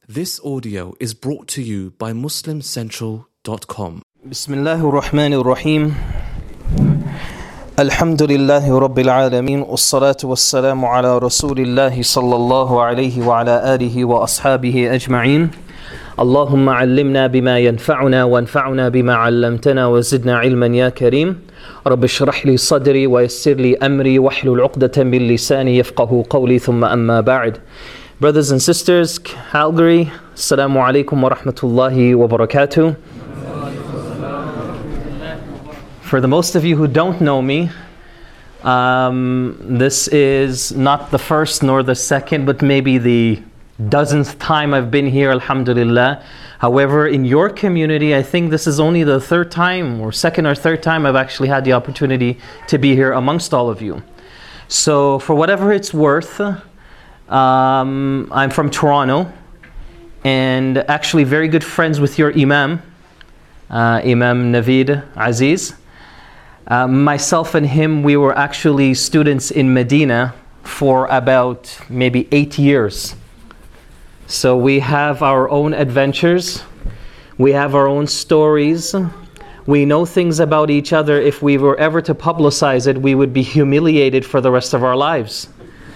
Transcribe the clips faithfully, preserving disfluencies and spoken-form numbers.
This audio is brought to you by Muslim Central dot com. Bismillahir Rahmanir Rahim. Alhamdulillahi Rabbil Alameen. Wassalatu wassalamu ala Rasulillahi sallallahu alayhi wa ala alihi wa ashabihi ajma'in. Allahumma allimna bima yanfa'una wa anfa'una bima 'allamtana wa zidna 'ilman ya kareem. Rabbi shrah li sadri wa yassir li amri wahlul 'uqdatan min lisani yafqahu qawli thumma amma ba'd. Brothers and sisters, Calgary, Assalamu alaikum wa rahmatullahi wa barakatuh. For the most of you who don't know me, um, this is not the first nor the second, but maybe the dozenth time I've been here, alhamdulillah. However, in your community, I think this is only the third time, or second or third time I've actually had the opportunity to be here amongst all of you. So, for whatever it's worth, Um, I'm from Toronto, and actually very good friends with your Imam, uh, Imam Naveed Aziz. Uh, myself and him, we were actually students in Medina for about maybe eight years. So we have our own adventures, we have our own stories, we know things about each other. If we were ever to publicize it, we would be humiliated for the rest of our lives.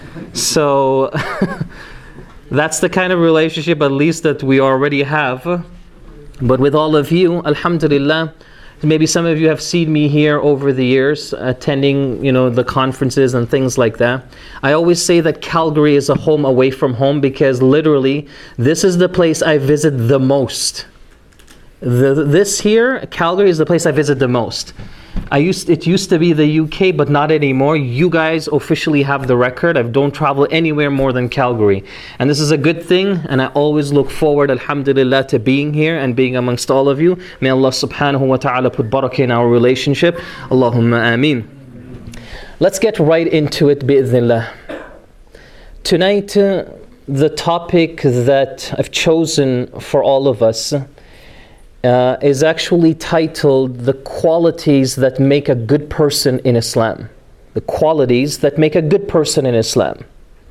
So that's the kind of relationship at least that we already have. But with all of you, alhamdulillah, maybe some of you have seen me here over the years attending, you know, the conferences and things like that. I always say that Calgary is a home away from home, because literally this is the place I visit the most. The, this here, Calgary, is the place I visit the most. I used it used to be the U K, but not anymore. You guys officially have the record. I don't travel anywhere more than Calgary. And this is a good thing, and I always look forward, alhamdulillah, to being here and being amongst all of you. May Allah subhanahu wa ta'ala put barakah in our relationship. Allahumma ameen. Let's get right into it, bi'idhnillah. Tonight, uh, the topic that I've chosen for all of us Uh, is actually titled The Qualities That Make a Good Person in Islam. The Qualities That Make a Good Person in Islam.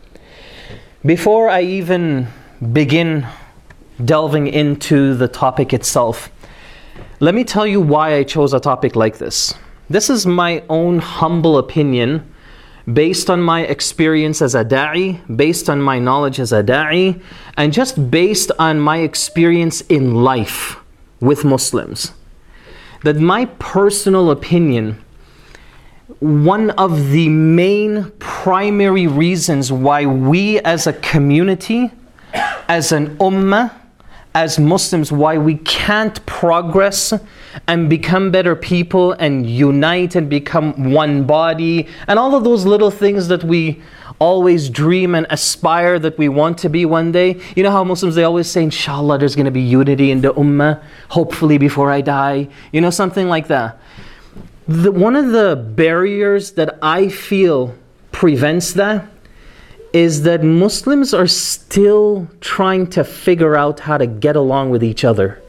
Before I even begin delving into the topic itself, let me tell you why I chose a topic like this. This is my own humble opinion, based on my experience as a da'i, based on my knowledge as a da'i, and just based on my experience in life with Muslims. That my personal opinion, one of the main primary reasons why we as a community, as an ummah, as Muslims, why we can't progress and become better people and unite and become one body and all of those little things that we always dream and aspire that we want to be one day. You know how Muslims, they always say, inshallah, there's going to be unity in the ummah, hopefully before I die. You know, something like that. The, one of the barriers that I feel prevents that is that Muslims are still trying to figure out how to get along with each other.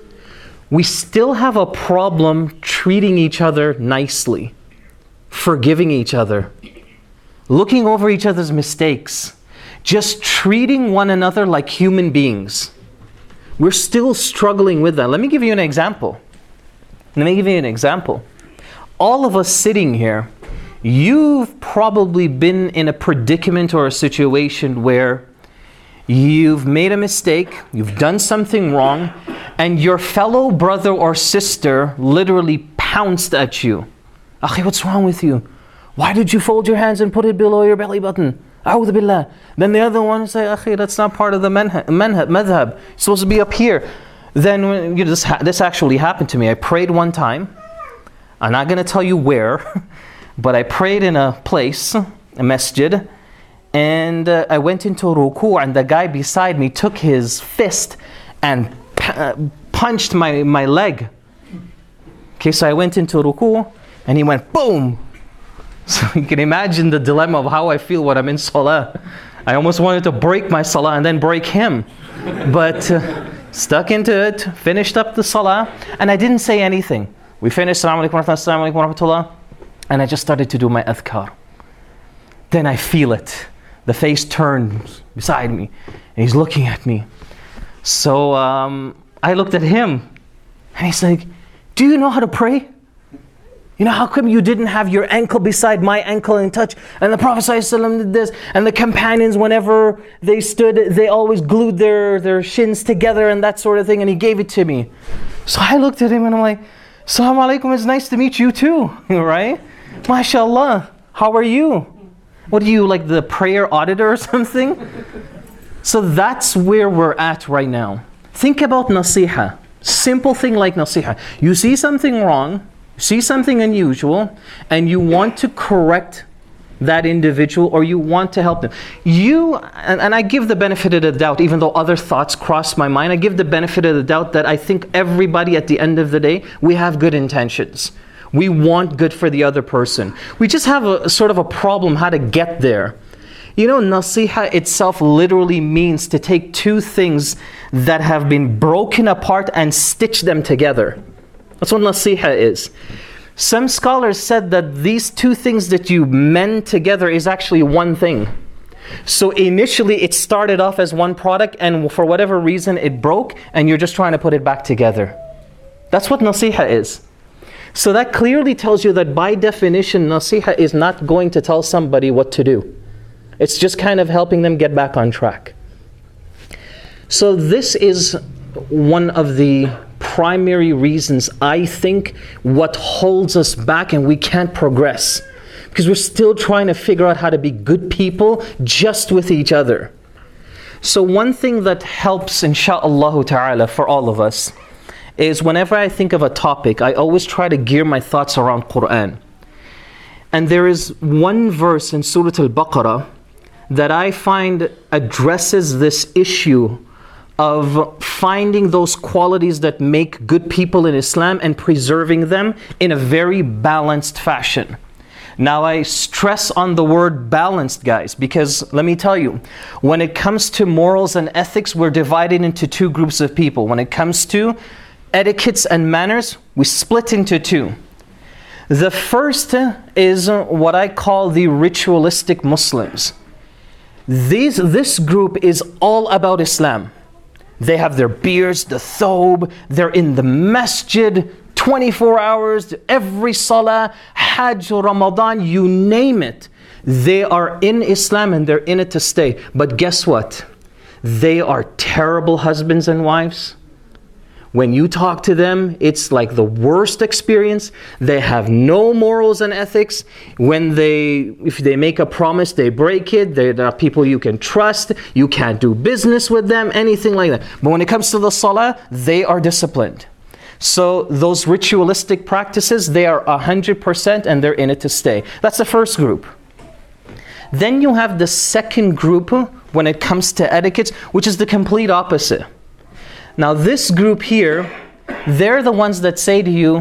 We still have a problem treating each other nicely, forgiving each other, looking over each other's mistakes, just treating one another like human beings. We're still struggling with that. Let me give you an example. Let me give you an example. All of us sitting here, you've probably been in a predicament or a situation where you've made a mistake, you've done something wrong, and your fellow brother or sister literally pounced at you. Akhi, what's wrong with you? Why did you fold your hands and put it below your belly button? A'udhu billah. Then the other one say, Akhi, that's not part of the manhaj, madhab. It's supposed to be up here. Then when, you know, this, ha- this actually happened to me. I prayed one time. I'm not going to tell you where, but I prayed in a place, a masjid, and uh, I went into ruku', and the guy beside me took his fist and p- uh, punched my, my leg. Okay, so I went into ruku', and he went boom. So you can imagine the dilemma of how I feel when I'm in salah. I almost wanted to break my salah and then break him. But uh, stuck into it, finished up the salah, and I didn't say anything. We finished, Assalamu alaikum wa rahmatullah, Assalamu alaikum wa rahmatullah, and I just started to do my adhkar. Then I feel it. The face turns beside me, and he's looking at me. So um, I looked at him and he's like, do you know how to pray? You know, how come you didn't have your ankle beside my ankle and touch? And the Prophet ﷺ did this. And the companions, whenever they stood, they always glued their, their shins together and that sort of thing. And he gave it to me. So I looked at him and I'm like, Assalamu alaikum, it's nice to meet you too, right? MashaAllah, how are you? What are you, like the prayer auditor or something? So that's where we're at right now. Think about nasiha. Simple thing like nasiha. You see something wrong, see something unusual, and you want to correct that individual or you want to help them. You, and, and I give the benefit of the doubt, even though other thoughts cross my mind, I give the benefit of the doubt that I think everybody at the end of the day, we have good intentions. We want good for the other person. We just have a, a sort of a problem how to get there. You know, nasiha itself literally means to take two things that have been broken apart and stitch them together. That's what nasiha is. Some scholars said that these two things that you mend together is actually one thing. So initially it started off as one product and for whatever reason it broke and you're just trying to put it back together. That's what nasiha is. So that clearly tells you that by definition, nasiha is not going to tell somebody what to do. It's just kind of helping them get back on track. So this is one of the primary reasons, I think, what holds us back and we can't progress. Because we're still trying to figure out how to be good people just with each other. So one thing that helps, insha'Allah ta'ala, for all of us, is whenever I think of a topic, I always try to gear my thoughts around Qur'an. And there is one verse in Surah Al-Baqarah that I find addresses this issue of finding those qualities that make good people in Islam and preserving them in a very balanced fashion. Now I stress on the word balanced, guys, because let me tell you, when it comes to morals and ethics, we're divided into two groups of people. When it comes to etiquettes and manners, we split into two. The first is what I call the ritualistic Muslims. These, this group is all about Islam. They have their beards, the thobe, they're in the masjid twenty-four hours, every salah, hajj, Ramadan, you name it. They are in Islam and they're in it to stay. But guess what? They are terrible husbands and wives. When you talk to them, it's like the worst experience. They have no morals and ethics. When they, if they make a promise, they break it. They're not people you can trust. You can't do business with them, anything like that. But when it comes to the salah, they are disciplined. So those ritualistic practices, they are one hundred percent and they're in it to stay. That's the first group. Then you have the second group when it comes to etiquette, which is the complete opposite. Now this group here, they're the ones that say to you,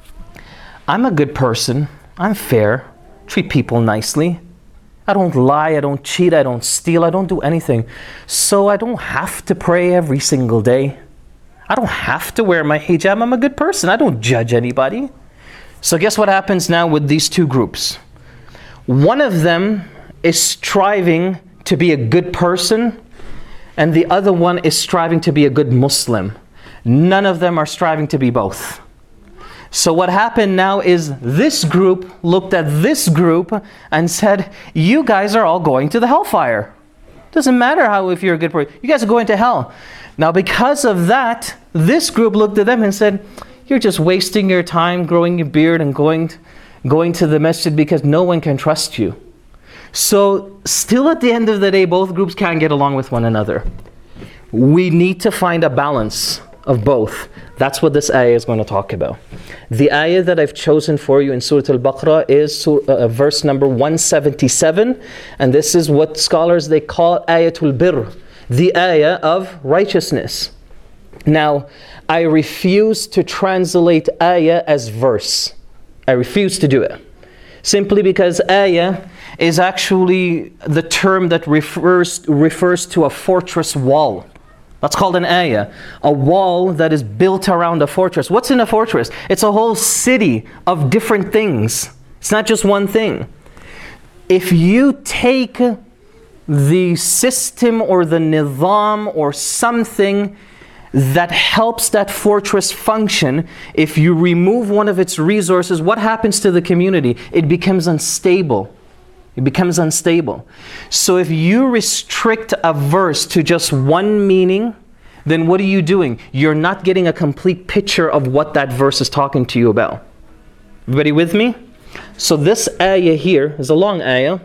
I'm a good person, I'm fair, treat people nicely, I don't lie, I don't cheat, I don't steal, I don't do anything. So I don't have to pray every single day. I don't have to wear my hijab, I'm a good person, I don't judge anybody. So guess what happens now with these two groups? One of them is striving to be a good person, and the other one is striving to be a good Muslim. None of them are striving to be both. So what happened now is this group looked at this group and said, you guys are all going to the hellfire. Doesn't matter how if you're a good person, you guys are going to hell. Now because of that, this group looked at them and said, you're just wasting your time growing your beard and going, going to the masjid because no one can trust you. So still at the end of the day, both groups can't get along with one another. We need to find a balance of both. That's what this ayah is going to talk about. The ayah that I've chosen for you in Surah Al-Baqarah is uh, verse number one seventy-seven. And this is what scholars, they call ayatul birr, the ayah of righteousness. Now, I refuse to translate ayah as verse. I refuse to do it. Simply because ayah is actually the term that refers, refers to a fortress wall. That's called an ayah. A wall that is built around a fortress. What's in a fortress? It's a whole city of different things. It's not just one thing. If you take the system or the nizam or something that helps that fortress function, if you remove one of its resources, what happens to the community? It becomes unstable. It becomes unstable. So if you restrict a verse to just one meaning, then what are you doing? You're not getting a complete picture of what that verse is talking to you about. Everybody with me? So this ayah here is a long ayah.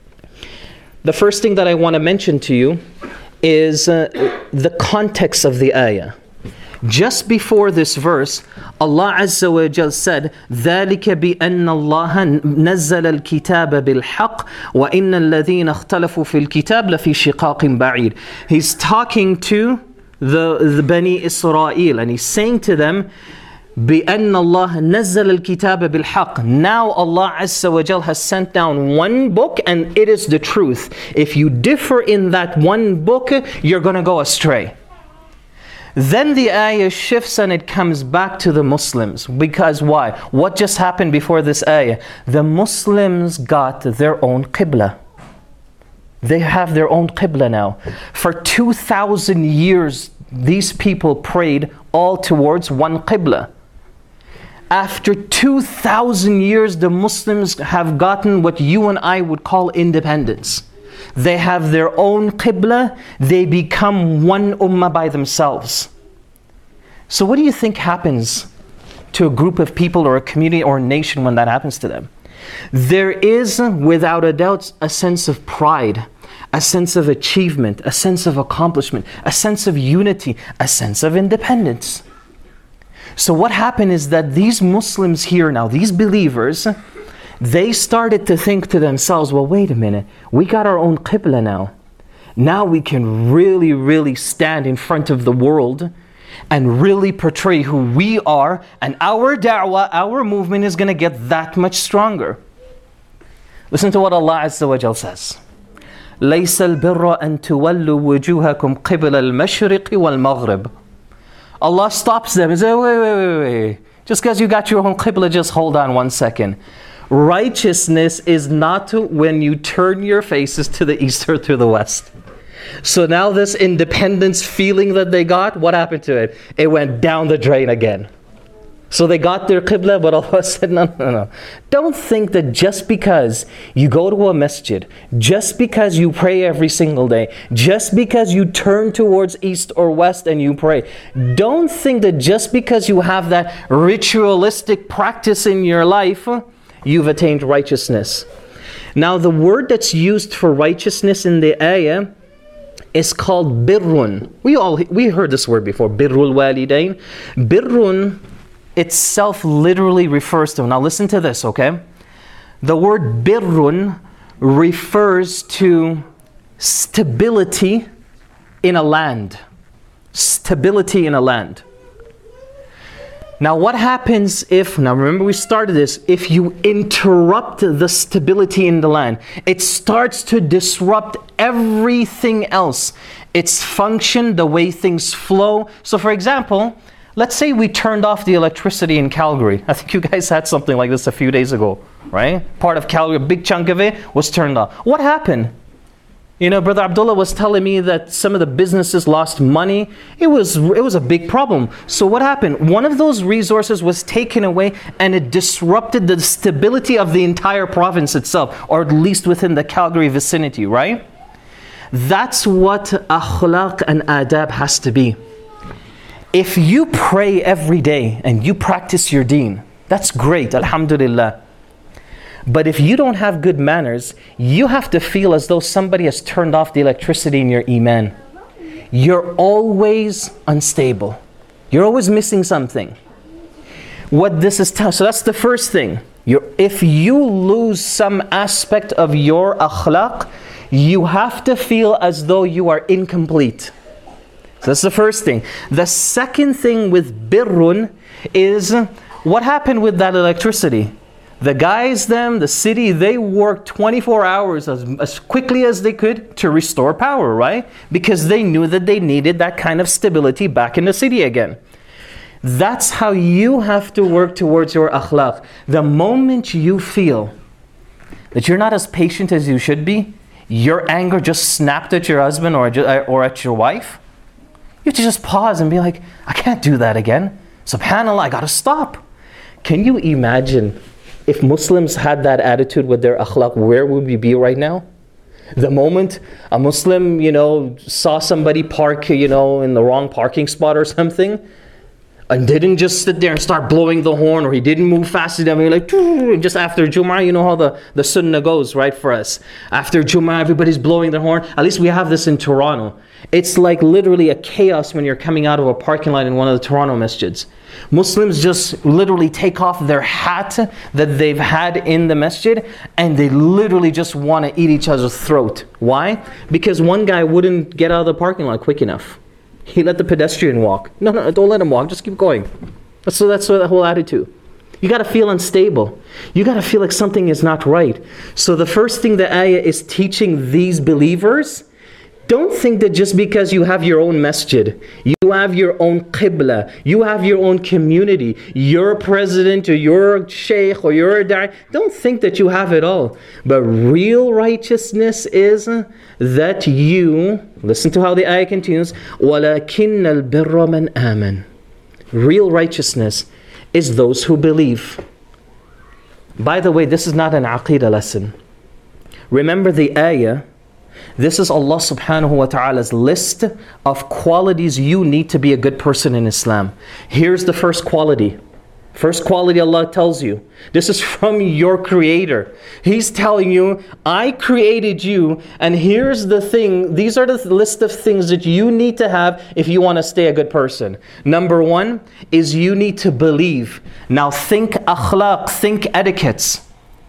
The first thing that I want to mention to you is uh, the context of the ayah. Just before this verse, Allah Azza wa Jal said, ذَلِكَ بِأَنَّ اللَّهَ نَزَّلَ الْكِتَابَ بِالْحَقِّ وَإِنَّ الَّذِينَ اخْتَلَفُوا فِي الْكِتَابِ لَفِي شِقَاقٍ بَعِيدٍ. He's talking to the, the Bani Israel, and he's saying to them, بِأَنَّ اللَّهَ نَزَّلَ الْكِتَابَ بِالْحَقِّ. Now Allah Azza wa Jal has sent down one book, and it is the truth. If you differ in that one book, you're going to go astray. Then the ayah shifts and it comes back to the Muslims. Because why? What just happened before this ayah? The Muslims got their own qibla. They have their own qibla now. For two thousand years, these people prayed all towards one qibla. After two thousand years, the Muslims have gotten what you and I would call independence. They have their own qibla. They become one ummah by themselves. So what do you think happens to a group of people or a community or a nation when that happens to them? There is, without a doubt, a sense of pride, a sense of achievement, a sense of accomplishment, a sense of unity, a sense of independence. So what happened is that these Muslims here now, these believers, they started to think to themselves, well, wait a minute, we got our own qibla now. Now we can really, really stand in front of the world and really portray who we are, and our da'wah, our movement is going to get that much stronger. Listen to what Allah Azza wa Jal says. لَيْسَ الْبِرَّ أَن تُوَلُّوا وُجُوهَكُمْ قِبْلَ الْمَشْرِقِ وَالْمَغْرِبِ. Allah stops them and says, wait, wait, wait, wait. Just because you got your own qibla, just hold on one second. Righteousness is not when you turn your faces to the east or to the west. So now this independence feeling that they got, what happened to it? It went down the drain again. So they got their qibla, but Allah said, no, no, no. Don't think that just because you go to a masjid, just because you pray every single day, just because you turn towards east or west and you pray, don't think that just because you have that ritualistic practice in your life, you've attained righteousness. Now the word that's used for righteousness in the ayah is called birrun. We all we heard this word before, birrul walidain. Birrun itself literally refers to, now listen to this, okay? The word birrun refers to stability in a land. Stability in a land. Now what happens if, now remember we started this, if you interrupt the stability in the land, it starts to disrupt everything else. Its function, the way things flow. So for example, let's say we turned off the electricity in Calgary. I think you guys had something like this a few days ago, right? Part of Calgary, a big chunk of it was turned off. What happened? You know, Brother Abdullah was telling me that some of the businesses lost money. It was it was a big problem. So what happened? One of those resources was taken away and it disrupted the stability of the entire province itself, or at least within the Calgary vicinity, right? That's what akhlaq and adab has to be. If you pray every day and you practice your deen, that's great, alhamdulillah. But if you don't have good manners, you have to feel as though somebody has turned off the electricity in your iman. You're always unstable. You're always missing something. What this is telling, so that's the first thing. You're, if you lose some aspect of your akhlaq, you have to feel as though you are incomplete. So that's the first thing. The second thing with birrun is, what happened with that electricity? The guys, them, the city, they worked twenty-four hours as, as quickly as they could to restore power, right? Because they knew that they needed that kind of stability back in the city again. That's how you have to work towards your akhlaq. The moment you feel that you're not as patient as you should be, your anger just snapped at your husband or, or at your wife, you have to just pause and be like, I can't do that again. SubhanAllah, I gotta stop. Can you imagine if Muslims had that attitude with their akhlaq, where would we be right now? The moment a Muslim, you know, saw somebody park, you know, in the wrong parking spot or something, and didn't just sit there and start blowing the horn, or he didn't move fast enough, and like, and just after Jum'ah, you know how the, the sunnah goes, right, for us. After Jum'ah, everybody's blowing the horn. At least we have this in Toronto. It's like literally a chaos when you're coming out of a parking lot in one of the Toronto masjids. Muslims just literally take off their hat that they've had in the masjid, and they literally just want to eat each other's throat. Why? Because one guy wouldn't get out of the parking lot quick enough. He let the pedestrian walk. No, no, don't let him walk. Just keep going. So that's the whole attitude. You got to feel unstable. You got to feel like something is not right. So the first thing the ayah is teaching these believers, don't think that just because you have your own masjid, you have your own qibla, you have your own community, you're a president or you're a sheikh or you're a da'i, don't think that you have it all. But real righteousness is that you, listen to how the ayah continues, وَلَكِنَّ الْبِرَّ مَنْ آمَنَ. Real righteousness is those who believe. By the way, this is not an aqeedah lesson. Remember the ayah. This is Allah subhanahu wa ta'ala's list of qualities you need to be a good person in Islam. Here's the first quality. First quality Allah tells you. This is from your Creator. He's telling you, I created you, and here's the thing. These are the list of things that you need to have if you want to stay a good person. Number one is you need to believe. Now think akhlaq, think etiquettes.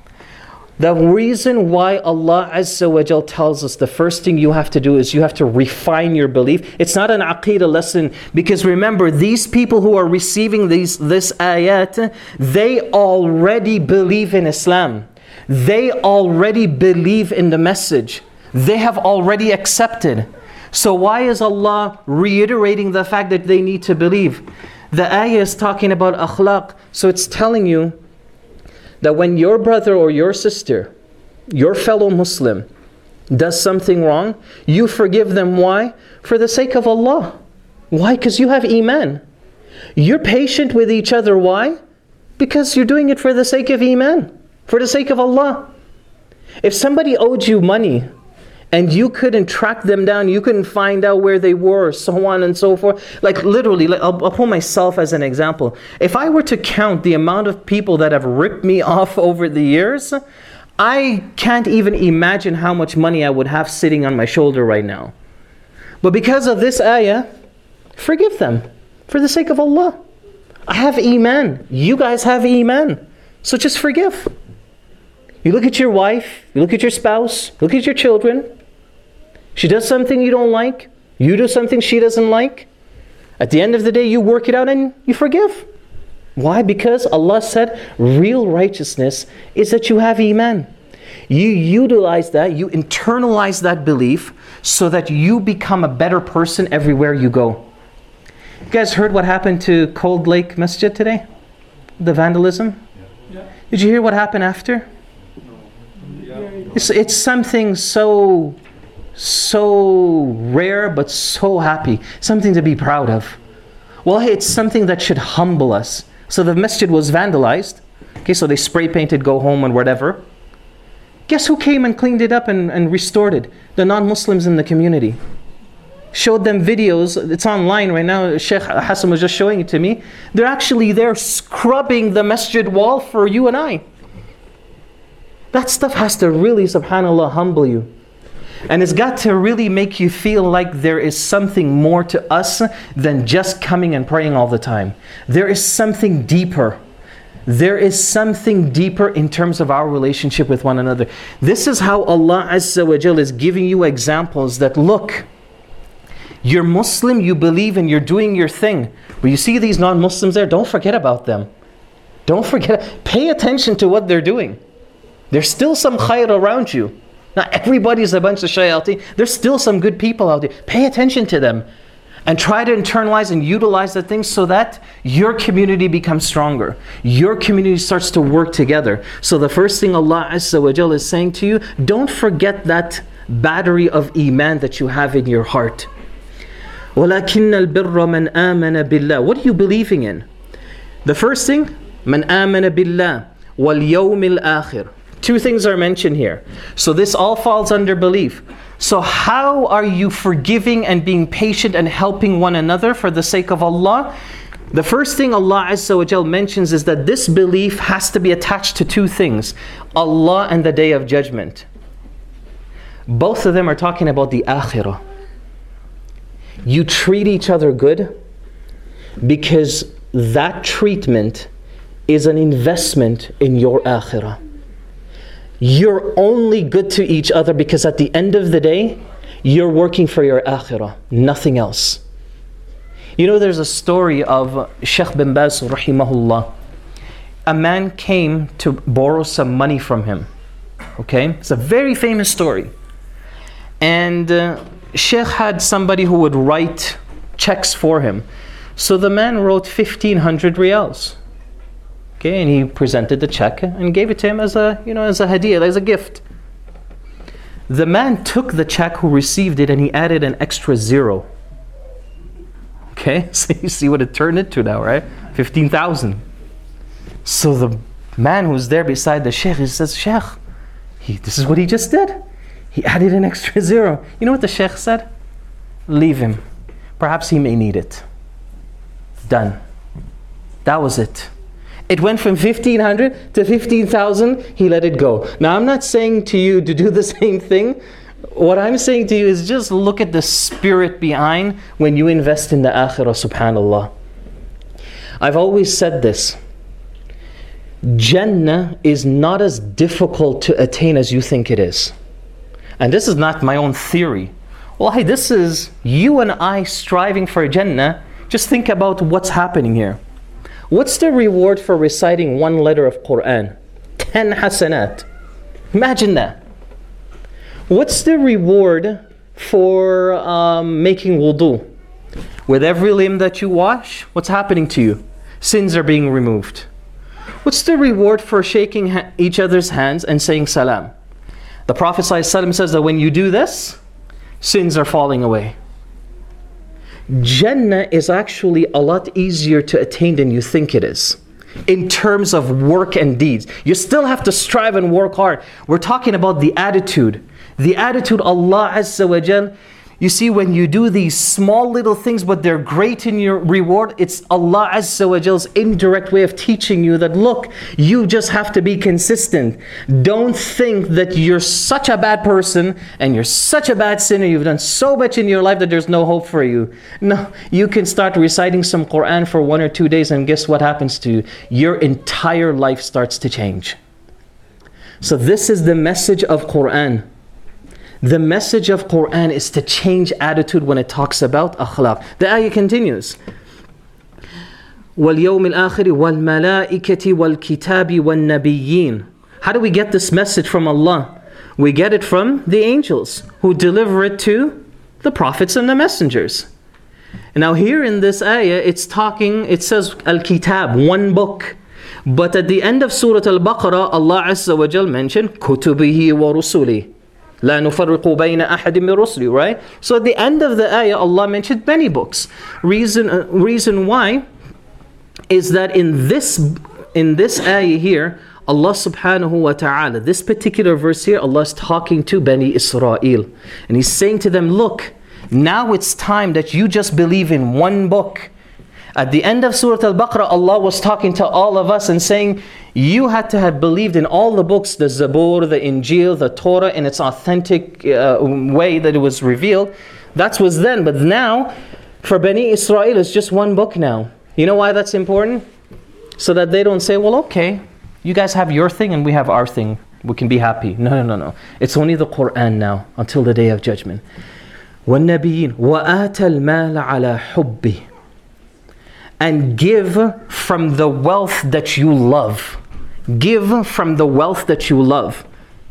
The reason why Allah Azza wa Jal tells us the first thing you have to do is you have to refine your belief. It's not an aqeedah lesson, because remember, these people who are receiving these, this ayat, they already believe in Islam. They already believe in the message. They have already accepted. So why is Allah reiterating the fact that they need to believe? The ayah is talking about akhlaq, so it's telling you that when your brother or your sister, your fellow Muslim, does something wrong, you forgive them. Why? For the sake of Allah. Why? Because you have Iman. You're patient with each other. Why? Because you're doing it for the sake of Iman, for the sake of Allah. If somebody owed you money, and you couldn't track them down, you couldn't find out where they were, so on and so forth. Like literally, like I'll, I'll pull myself as an example. If I were to count the amount of people that have ripped me off over the years, I can't even imagine how much money I would have sitting on my shoulder right now. But because of this ayah, forgive them for the sake of Allah. I have Iman. You guys have Iman. So just forgive. You look at your wife, you look at your spouse, look at your children. She does something you don't like, you do something she doesn't like. At the end of the day, you work it out and you forgive. Why? Because Allah said real righteousness is that you have Iman. You utilize that, you internalize that belief so that you become a better person everywhere you go. You guys heard what happened to Cold Lake Masjid today? The vandalism? Yeah. Did you hear what happened after? It's, it's something so, so rare but so happy. Something to be proud of. Well, hey, it's something that should humble us. So the masjid was vandalized. Okay, so they spray painted, go home and whatever. Guess who came and cleaned it up and, and restored it? The non-Muslims in the community. Showed them videos. It's online right now. Sheikh Hassan was just showing it to me. They're actually there scrubbing the masjid wall for you and I. That stuff has to really, subhanAllah, humble you. And it's got to really make you feel like there is something more to us than just coming and praying all the time. There is something deeper. There is something deeper in terms of our relationship with one another. This is how Allah Azza wa Jal is giving you examples that, look, you're Muslim, you believe, and you're doing your thing. But you see these non-Muslims there, don't forget about them. Don't forget, pay attention to what they're doing. There's still some khair around you. Not everybody's a bunch of shayateen. There's still some good people out there. Pay attention to them. And try to internalize and utilize the things so that your community becomes stronger. Your community starts to work together. So the first thing Allah Azza wa Jal is saying to you, don't forget that, battery of iman that you have in your heart. وَلَكِنَّ الْبِرَّ مَنْ آمَنَ بِاللَّهِ. What are you believing in? The first thing, مَنْ آمَنَ بِاللَّهِ وَالْيَوْمِ الْآخِرِ. Two things are mentioned here. So this all falls under belief. So how are you forgiving and being patient and helping one another for the sake of Allah? The first thing Allah Azza wa Jal mentions is that this belief has to be attached to two things: Allah and the Day of Judgment. Both of them are talking about the Akhirah. You treat each other good because that treatment is an investment in your Akhirah. You're only good to each other because at the end of the day, you're working for your Akhirah, nothing else. You know, there's a story of Shaykh bin Baz rahimahullah. A man came to borrow some money from him. Okay? It's a very famous story. And uh, Shaykh had somebody who would write checks for him. So the man wrote fifteen hundred riyals. Okay, and he presented the check and gave it to him as a, you know, as a hadiyah, as a gift. The man took the check who received it and he added an extra zero. Okay, so you see what it turned into now, right? fifteen thousand. So the man who's there beside the Shaykh, he says, Shaykh, he, this is what he just did. He added an extra zero. You know what the Shaykh said? Leave him. Perhaps he may need it. Done. That was it. It went from fifteen hundred to fifteen thousand. He let it go. Now I'm not saying to you to do the same thing. What I'm saying to you is just look at the spirit behind when you invest in the Akhirah, subhanallah. I've always said this. Jannah is not as difficult to attain as you think it is. And this is not my own theory. Well, hey, this is you and I striving for Jannah. Just think about what's happening here. What's the reward for reciting one letter of Quran? Ten hasanat. Imagine that. What's the reward for um, making wudu? With every limb that you wash, what's happening to you? Sins are being removed. What's the reward for shaking ha- each other's hands and saying salam? The Prophet ﷺ says that when you do this, sins are falling away. Jannah is actually a lot easier to attain than you think it is. In terms of work and deeds. You still have to strive and work hard. We're talking about the attitude. The attitude Allah Azza wa Jal. You see, when you do these small little things, but they're great in your reward, it's Allah Azza wa Jal's indirect way of teaching you that, look, you just have to be consistent. Don't think that you're such a bad person and you're such a bad sinner, you've done so much in your life that there's no hope for you. No, you can start reciting some Quran for one or two days and guess what happens to you? Your entire life starts to change. So this is the message of Quran. The message of Quran is to change attitude when it talks about akhlaq. The ayah continues. وَالْيَوْمِ الْآخِرِ وَالْمَلَائِكَةِ وَالْكِتَابِ وَالنَّبِيِّينَ. How do we get this message from Allah? We get it from the angels who deliver it to the prophets and the messengers. Now here in this ayah, it's talking, it says Al-Kitab, one book. But at the end of Surah Al-Baqarah, Allah Azza wa Jal mentioned كُتُبِهِ وَرُسُلِهِ. لا نفرق بين أحد من رسله, right? So at the end of the ayah, Allah mentioned many books. Reason, uh, reason why is that in this, in this ayah here, Allah subhanahu wa ta'ala, this particular verse here, Allah is talking to Bani Israel. And He's saying to them, look, now it's time that you just believe in one book. At the end of Surah Al-Baqarah, Allah was talking to all of us and saying, you had to have believed in all the books, the Zabur, the Injil, the Torah, in its authentic uh, way that it was revealed. That was then, but now, for Bani Israel, it's just one book now. You know why that's important? So that they don't say, well, okay, you guys have your thing and we have our thing. We can be happy. No, no, no, no. It's only the Quran now, until the Day of Judgment. وَالنَّبِيِّينَ وَآتَ الْمَالَ عَلَى حُبِّهِ. And give from the wealth that you love. Give from the wealth that you love.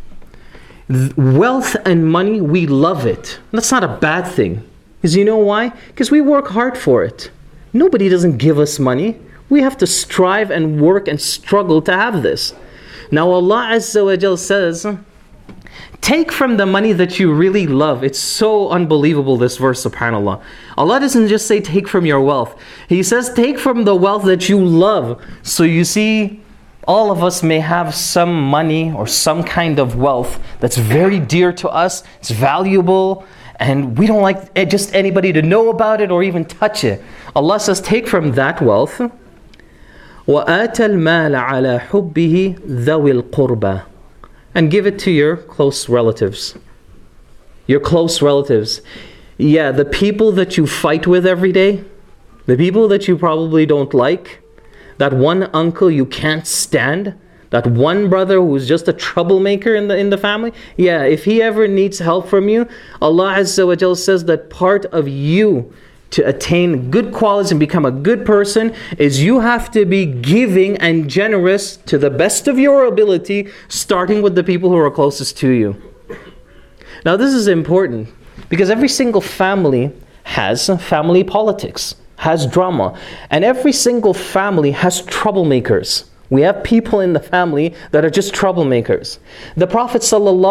Wealth and money, we love it. That's not a bad thing. Because you know why? Because we work hard for it. Nobody doesn't give us money. We have to strive and work and struggle to have this. Now Allah Azza wa Jal says, Take from the money that you really love. It's so unbelievable, this verse, subhanAllah. Allah doesn't just say take from your wealth. He says take from the wealth that you love. So you see, all of us may have some money or some kind of wealth that's very dear to us. It's valuable, and we don't like just anybody to know about it or even touch it. Allah says take from that wealth. وَآتَ الْمَالَ عَلَى حُبِّهِ ذَوِي الْقُرْبَى, and give it to your close relatives. Your close relatives. Yeah, the people that you fight with every day, the people that you probably don't like, that one uncle you can't stand, that one brother who's just a troublemaker in the in the family. Yeah, if he ever needs help from you, Allah Azza wa Jal says that part of you to attain good qualities and become a good person is you have to be giving and generous to the best of your ability, starting with the people who are closest to you. Now this is important because every single family has family politics, has drama, and every single family has troublemakers. We have people in the family that are just troublemakers. The Prophet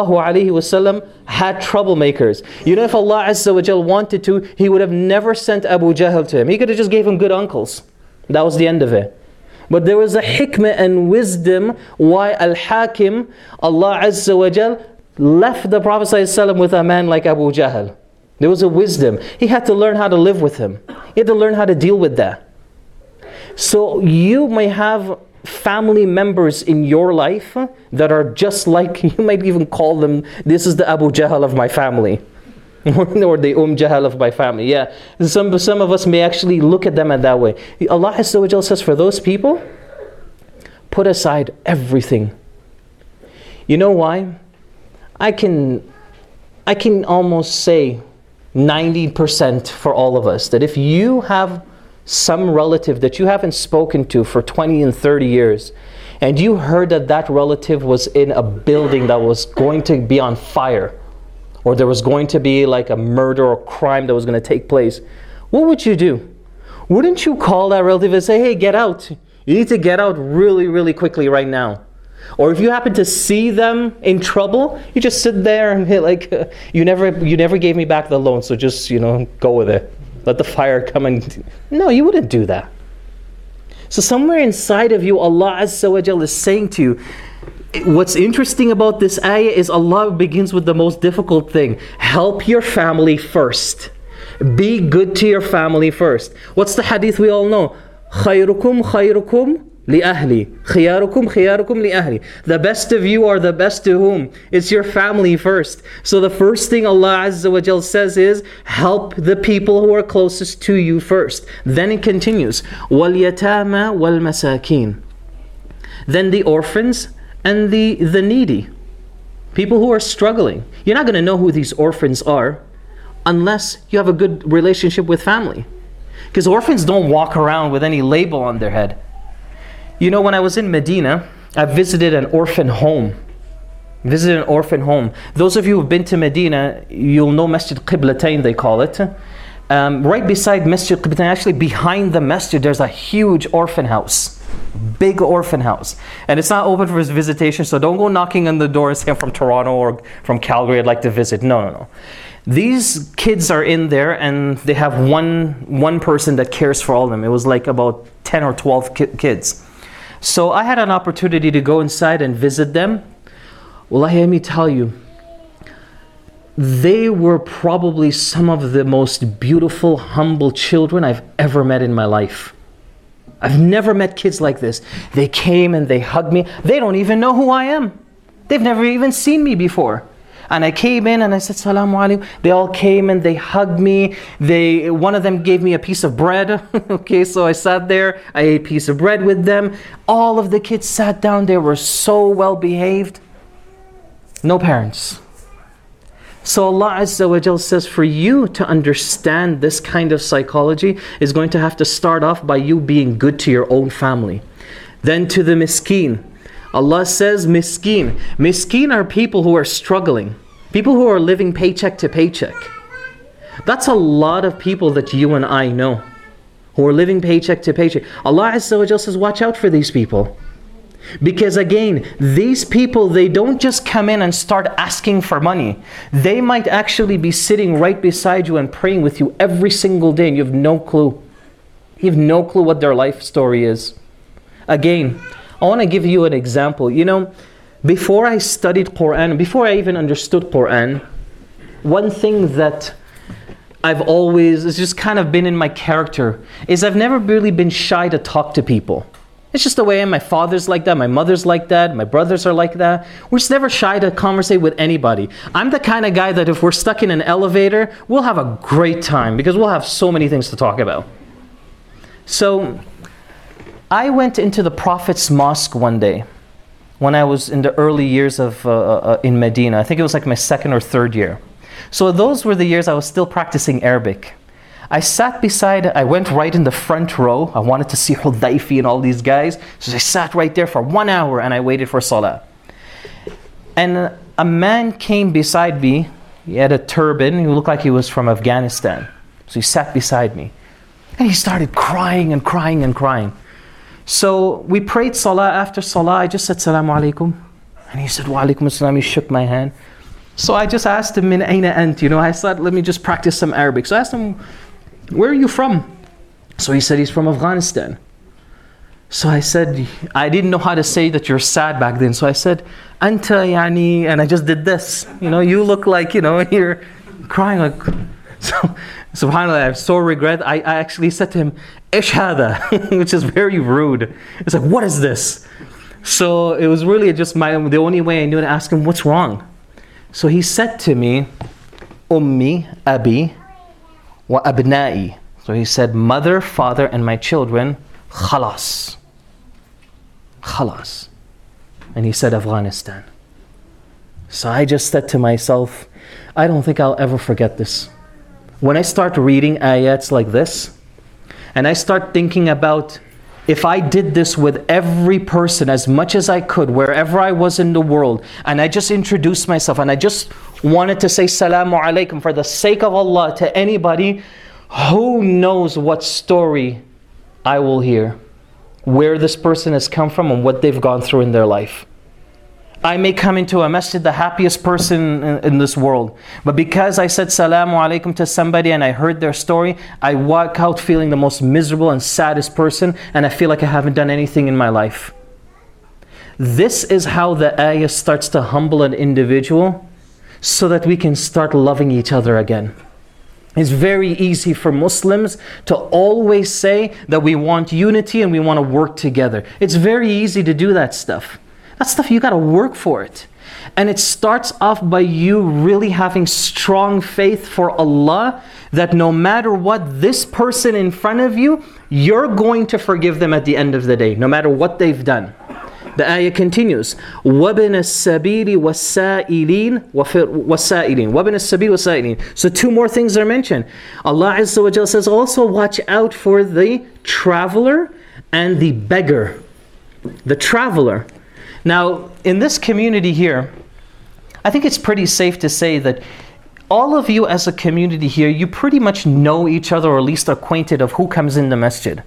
ﷺ had troublemakers. You know, if Allah Azza wa Jal wanted to, He would have never sent Abu Jahl to him. He could have just gave him good uncles. That was the end of it. But there was a hikmah and wisdom why Al-Hakim, Allah Azza wa Jal, left the Prophet ﷺ with a man like Abu Jahl. There was a wisdom. He had to learn how to live with him. He had to learn how to deal with that. So you may have family members in your life that are just like, you might even call them, this is the Abu Jahl of my family. Or the Umm Jahl of my family. Yeah, some, some of us may actually look at them in that way. Allah Azza wa Jal says for those people, put aside everything. You know why? I can, I can almost say ninety percent for all of us, that if you have some relative that you haven't spoken to for twenty and thirty years, and you heard that that relative was in a building that was going to be on fire, or there was going to be like a murder or crime that was going to take place, what would you do? Wouldn't you call that relative and say, hey, get out. You need to get out really, really quickly right now. Or if you happen to see them in trouble, you just sit there and hit like, uh, you never you never gave me back the loan, so just, you know, go with it. Let the fire come and... No, you wouldn't do that. So somewhere inside of you, Allah Azza wa Jal is saying to you, what's interesting about this ayah is Allah begins with the most difficult thing. Help your family first. Be good to your family first. What's the hadith we all know? خَيْرُكُمْ خَيْرُكُمْ لِأَهْلِ خِيَارُكُمْ خِيَارُكُمْ لِأَهْلِ. The best of you are the best to whom? It's your family first. So the first thing Allah Azza wa Jal says is, help the people who are closest to you first. Then it continues, وَالْيَتَامَى وَالْمَسَاكِينَ. Then the orphans and the, the needy. People who are struggling. You're not going to know who these orphans are unless you have a good relationship with family. Because orphans don't walk around with any label on their head. You know, when I was in Medina, I visited an orphan home. Visited an orphan home. Those of you who've been to Medina, you'll know Masjid Qiblatain, they call it. Um, right beside Masjid Qiblatain, actually behind the masjid, there's a huge orphan house. Big orphan house. And it's not open for visitation, so don't go knocking on the door and say I'm from Toronto or from Calgary, I'd like to visit. No, no, no. These kids are in there and they have one, one person that cares for all of them. It was like about ten or twelve ki- kids. So I had an opportunity to go inside and visit them. Wallahi, let me tell you, they were probably some of the most beautiful, humble children I've ever met in my life. I've never met kids like this. They came and they hugged me. They don't even know who I am. They've never even seen me before. And I came in and I said, Salamu alaikum. They all came and they hugged me. They, one of them gave me a piece of bread. Okay, so I sat there. I ate a piece of bread with them. All of the kids sat down. They were so well behaved. No parents. So Allah Azza wa Jal says, for you to understand this kind of psychology is going to have to start off by you being good to your own family. Then to the miskeen. Allah says miskeen. Miskeen are people who are struggling. People who are living paycheck to paycheck. That's a lot of people that you and I know. Who are living paycheck to paycheck. Allah Azza wa Jal says, watch out for these people. Because again, these people, they don't just come in and start asking for money. They might actually be sitting right beside you and praying with you every single day, and you have no clue. You have no clue what their life story is. Again, I want to give you an example. You know, before I studied Quran, before I even understood Quran, one thing that I've always, it's just kind of been in my character, is I've never really been shy to talk to people. It's just the way I am. My father's like that, my mother's like that, my brothers are like that. We're just never shy to conversate with anybody. I'm the kind of guy that if we're stuck in an elevator, we'll have a great time because we'll have so many things to talk about. So, I went into the Prophet's mosque one day when I was in the early years of uh, uh, in Medina. I think it was like my second or third year. So those were the years I was still practicing Arabic. I sat beside, I went right in the front row. I wanted to see Hudhaifi and all these guys. So I sat right there for one hour and I waited for Salah. And a man came beside me. He had a turban. He looked like he was from Afghanistan. So he sat beside me. And he started crying and crying and crying. So we prayed Salah. After Salah, I just said, Salamu alaikum. And he said, Wa alaikum assalam. He shook my hand. So I just asked him, Min aina ant? You know, I said, let me just practice some Arabic. So I asked him, where are you from? So he said, he's from Afghanistan. So I said, I didn't know how to say that you're sad back then. So I said, Anta yani, and I just did this. You know, you look like, you know, you're crying like, so, subhanAllah, I have so regret. I, I actually said to him, Ish hada, which is very rude. It's like, what is this? So it was really just my, the only way I knew to ask him, what's wrong? So he said to me, Ummi, Abi, wa abna'i. So he said, mother, father, and my children, khalas. Khalas. And he said, Afghanistan. So I just said to myself, I don't think I'll ever forget this. When I start reading ayats like this, and I start thinking about if I did this with every person as much as I could, wherever I was in the world, and I just introduced myself, and I just wanted to say Salamu alaikum for the sake of Allah to anybody, who knows what story I will hear, where this person has come from and what they've gone through in their life. I may come into a masjid the happiest person in, in this world, but because I said Salamu alaikum to somebody and I heard their story, I walk out feeling the most miserable and saddest person, and I feel like I haven't done anything in my life. This is how the ayah starts to humble an individual so that we can start loving each other again. It's very easy for Muslims to always say that we want unity and we want to work together. It's very easy to do that stuff. That stuff, you got to work for it. And it starts off by you really having strong faith for Allah that no matter what, this person in front of you, you're going to forgive them at the end of the day, no matter what they've done. The ayah continues, وَبِنَ السَّبِيلِ وَالسَّائِلِينَ وَالسَّائِلِينَ وَبِنَ السَّبِيلِ وَالسَّائِلِينَ. So two more things are mentioned. Allah Azza wa Jalla says, also watch out for the traveler and the beggar. The traveler. Now, in this community here, I think it's pretty safe to say that all of you as a community here, you pretty much know each other, or at least acquainted of who comes in the masjid.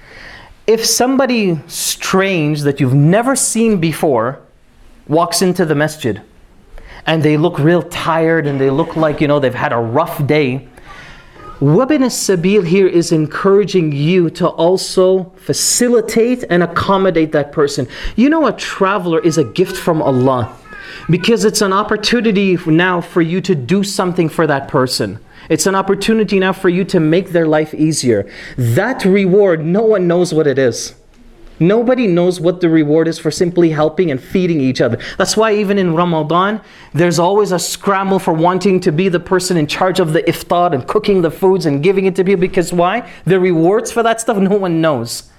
If somebody strange that you've never seen before walks into the masjid and they look real tired and they look like, you know, they've had a rough day, Wabin as-Sabil here is encouraging you to also facilitate and accommodate that person. You know, a traveler is a gift from Allah because it's an opportunity now for you to do something for that person. It's an opportunity now for you to make their life easier. That reward, no one knows what it is. Nobody knows what the reward is for simply helping and feeding each other. That's why even in Ramadan, there's always a scramble for wanting to be the person in charge of the iftar and cooking the foods and giving it to people. Because why? The rewards for that stuff, no one knows.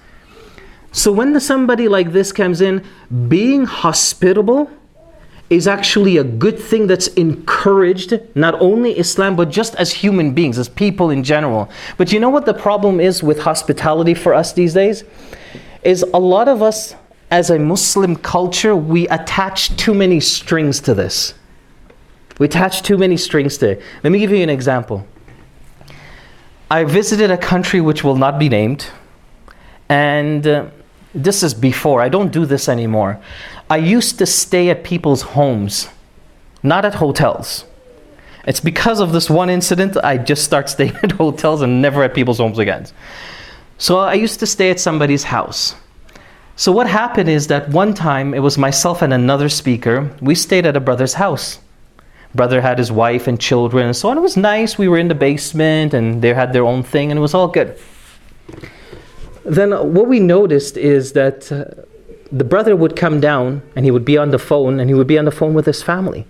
So when the, somebody like this comes in, being hospitable is actually a good thing that's encouraged, not only Islam, but just as human beings, as people in general. But you know what the problem is with hospitality for us these days? Is a lot of us, as a Muslim culture, we attach too many strings to this. We attach too many strings to it. Let me give you an example. I visited a country which will not be named, and uh, This is before. I don't do this anymore. I used to stay at people's homes, not at hotels. It's because of this one incident, I just start staying at hotels and never at people's homes again. So I used to stay at somebody's house. So what happened is that one time, it was myself and another speaker, we stayed at a brother's house. Brother had his wife and children and so on. It was nice. We were in the basement and they had their own thing and it was all good. Then what we noticed is that uh, the brother would come down and he would be on the phone and he would be on the phone with his family.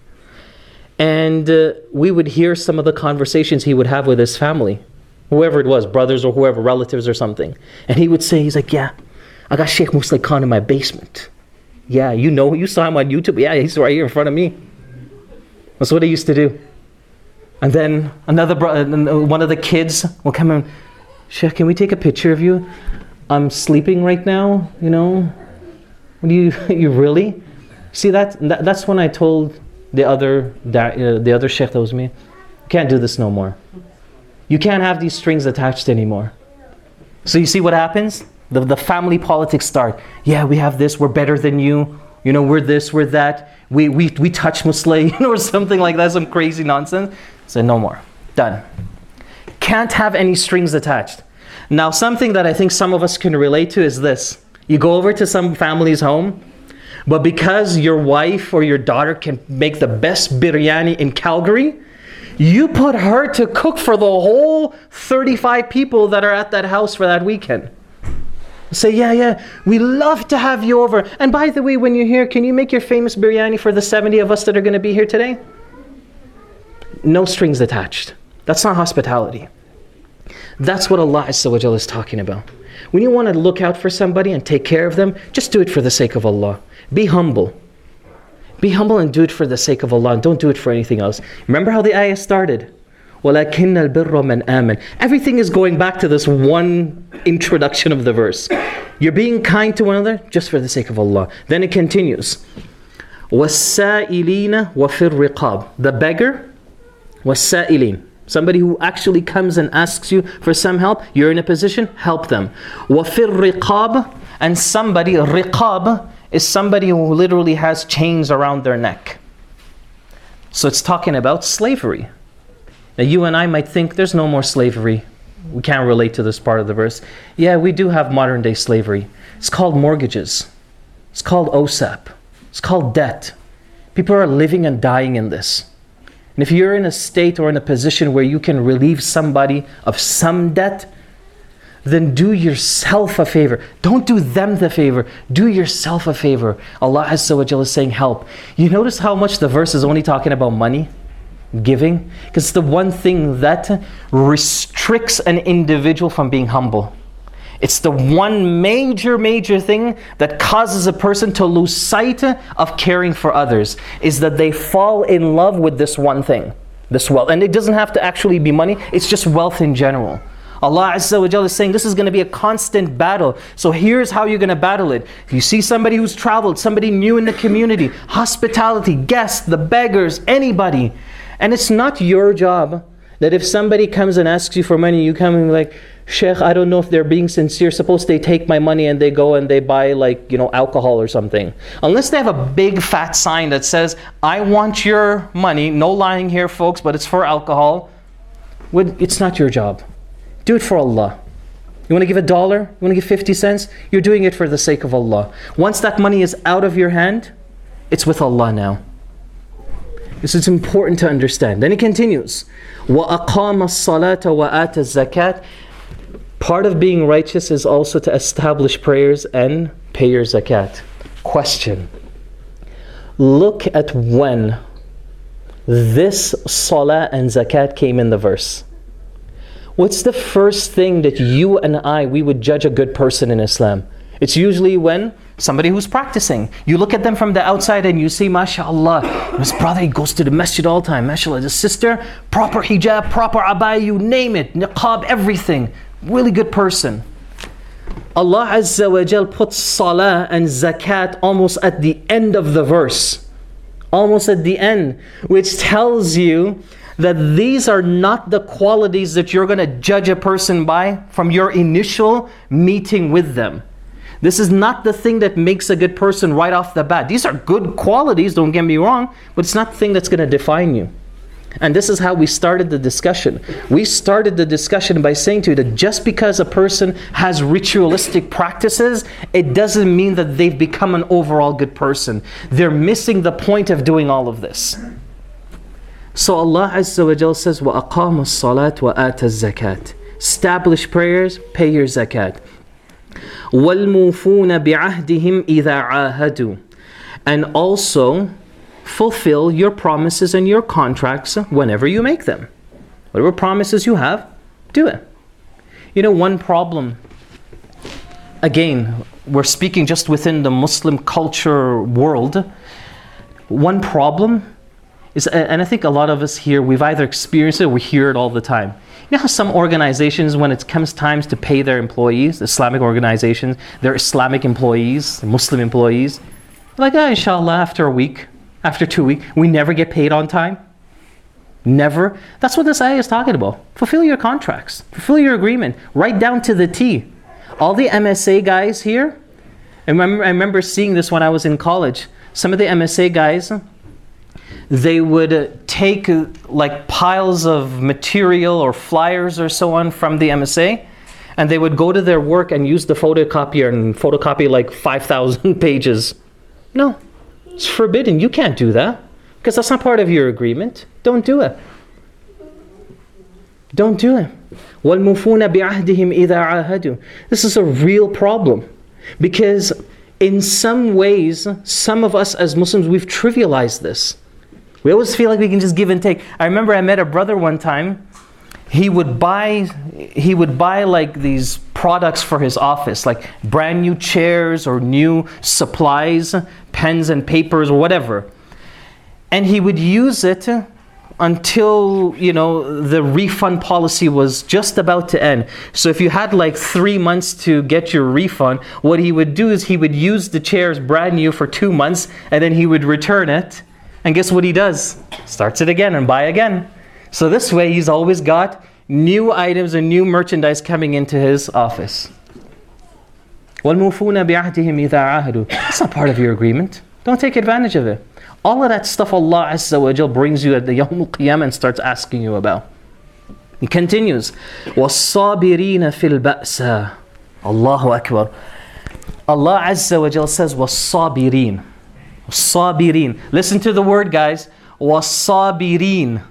And uh, we would hear some of the conversations he would have with his family, whoever it was, brothers or whoever, relatives or something. And he would say, he's like, yeah, I got Sheikh Muslim Khan in my basement. Yeah, you know, you saw him on YouTube. Yeah, he's right here in front of me. That's what he used to do. And then another bro- one of the kids will come in, Sheikh, can we take a picture of you? I'm sleeping right now, you know. What do you, you really? See, that, that that's when I told the other uh, the other sheikh that was me, you can't do this no more. You can't have these strings attached anymore. So you see what happens? The, the family politics start. Yeah, we have this, we're better than you. You know, we're this, we're that. We we we touch Muslim, you know, or something like that, some crazy nonsense. Say no more. Done. Can't have any strings attached. Now, something that I think some of us can relate to is this. You go over to some family's home, but because your wife or your daughter can make the best biryani in Calgary, you put her to cook for the whole thirty-five people that are at that house for that weekend. Say, yeah, yeah, we love to have you over. And by the way, when you're here, can you make your famous biryani for the seventy of us that are going to be here today? No strings attached. That's not hospitality. That's what Allah Azza wa Jalla is talking about. When you want to look out for somebody and take care of them, just do it for the sake of Allah. Be humble. Be humble and do it for the sake of Allah. And don't do it for anything else. Remember how the ayah started? وَلَكِنَّ الْبِرَّ مَنْ آمَنَ. Everything is going back to this one introduction of the verse. You're being kind to one another just for the sake of Allah. Then it continues. وَالسَّائِلِينَ وَفِي الرِّقَابِ. The beggar, وَالسَّائِلِينَ. Somebody who actually comes and asks you for some help, you're in a position, help them. وَفِي الرِّقَابِ. And somebody, riqab, is somebody who literally has chains around their neck. So it's talking about slavery. Now you and I might think there's no more slavery. We can't relate to this part of the verse. Yeah, we do have modern day slavery. It's called mortgages. It's called O S A P. It's called debt. People are living and dying in this. And if you're in a state or in a position where you can relieve somebody of some debt, then do yourself a favor. Don't do them the favor. Do yourself a favor. Allah Azza wa Jalla is saying help. You notice how much the verse is only talking about money? Giving? Because it's the one thing that restricts an individual from being humble. It's the one major, major thing that causes a person to lose sight of caring for others, is that they fall in love with this one thing, this wealth. And it doesn't have to actually be money, it's just wealth in general. Allah Azza wa Jalla is saying this is going to be a constant battle. So here's how you're going to battle it. If you see somebody who's traveled, somebody new in the community, hospitality, guests, the beggars, anybody. And it's not your job that if somebody comes and asks you for money, you come and be like, Sheikh, I don't know if they're being sincere. Suppose they take my money and they go and they buy like, you know, alcohol or something. Unless they have a big fat sign that says, I want your money. No lying here, folks, but it's for alcohol. It's not your job. Do it for Allah. You want to give a dollar? You want to give fifty cents? You're doing it for the sake of Allah. Once that money is out of your hand, it's with Allah now. This is important to understand. Then it continues. وَأَقَامَ الصَّلَاةَ وَآتَ الزَّكَاةَ. Part of being righteous is also to establish prayers and pay your zakat. Question. Look at when this salah and zakat came in the verse. What's the first thing that you and I, we would judge a good person in Islam? It's usually when somebody who's practicing. You look at them from the outside and you see, mashallah, this brother, he goes to the masjid all the time. Mashallah, this sister, proper hijab, proper abaya, you name it, niqab, everything. Really good person. Allah Azza wa Jal puts salah and zakat almost at the end of the verse. Almost at the end. Which tells you that these are not the qualities that you're going to judge a person by from your initial meeting with them. This is not the thing that makes a good person right off the bat. These are good qualities, don't get me wrong, but it's not the thing that's going to define you. And this is how we started the discussion. We started the discussion by saying to you that just because a person has ritualistic practices, it doesn't mean that they've become an overall good person. They're missing the point of doing all of this. So Allah Azza wa Jal says, وَأَقَامَ الصَّلَاةِ وَآتَ الزَّكَاةِ. Establish prayers, pay your zakat. وَالْمُوفُونَ بِعَهْدِهِمْ إِذَا عَاهَدُوا. And also fulfill your promises and your contracts whenever you make them. Whatever promises you have, do it. You know, one problem, again, we're speaking just within the Muslim culture world. One problem is, and I think a lot of us here, we've either experienced it or we hear it all the time. You know how some organizations, when it comes times to pay their employees, Islamic organizations, their Islamic employees, Muslim employees, like, ah, inshallah, after a week, after two weeks, we never get paid on time? Never. That's what this ayah is talking about. Fulfill your contracts. Fulfill your agreement. Right down to the T. All the M S A guys here, I remember, I remember seeing this when I was in college. Some of the M S A guys, they would uh, take uh, like piles of material or flyers or so on from the M S A, and they would go to their work and use the photocopier and photocopy like five thousand pages. No. It's forbidden. You can't do that because that's not part of your agreement. Don't do it. Don't do it. وَالْمُوفُونَ بِعَهْدِهِمْ إِذَا عَاهَدُوا. This is a real problem because in some ways, some of us as Muslims, we've trivialized this. We always feel like we can just give and take. I remember I met a brother one time. He would buy, he would buy like these products for his office, like brand new chairs or new supplies, pens and papers or whatever. And he would use it until, you know, the refund policy was just about to end. So if you had like three months to get your refund, what he would do is he would use the chairs brand new for two months and then he would return it. And guess what he does? Starts it again and buy again. So this way he's always got new items and new merchandise coming into his office. وَالْمُوفُونَ بِعَهْدِهِمْ إِذَا عَاهَدُوا. It's not part of your agreement. Don't take advantage of it. All of that stuff Allah Azza wa Jal brings you at the Yawm al-Qiyamah and starts asking you about. He continues, وَالصَّابِرِينَ فِي الْبَأْسَى. Allahu Akbar. Allah Azza wa Jal says, وَالصَّابِرِينَ. Sabirin. Listen to the word, guys. Wasabirin.